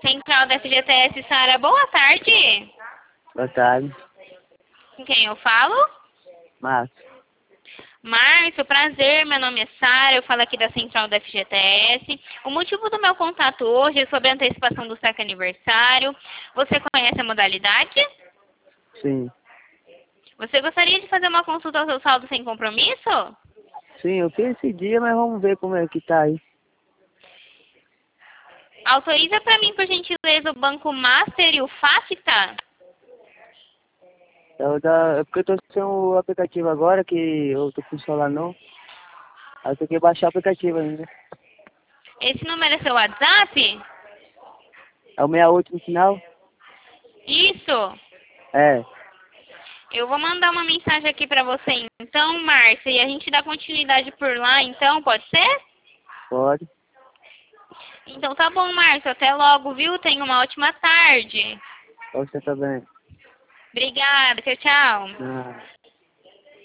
Central da FGTS, Sara, boa tarde. Boa tarde. Com quem eu falo? Márcio. Márcio, prazer, meu nome é Sara, eu falo aqui da Central da FGTS. O motivo do meu contato hoje é sobre a antecipação do saque aniversário. Você conhece a modalidade? Sim. Você gostaria de fazer uma consulta ao seu saldo sem compromisso? Sim, eu fiz esse dia, mas vamos ver como é que tá aí. Autoriza para mim, por gentileza, o Banco Master e o FACTA? É porque eu tô sem o aplicativo agora, que eu tô com o celular não. Aí eu tenho que baixar o aplicativo ainda. Esse número é seu WhatsApp? É o 68 no final? Isso. É, Eu vou mandar uma mensagem aqui para você, então, Márcia, e a gente dá continuidade por lá, então, pode ser? pode. Então tá bom, Márcio, até logo, viu? Tenha uma ótima tarde. Você também. Obrigada, tchau, tchau. Ah.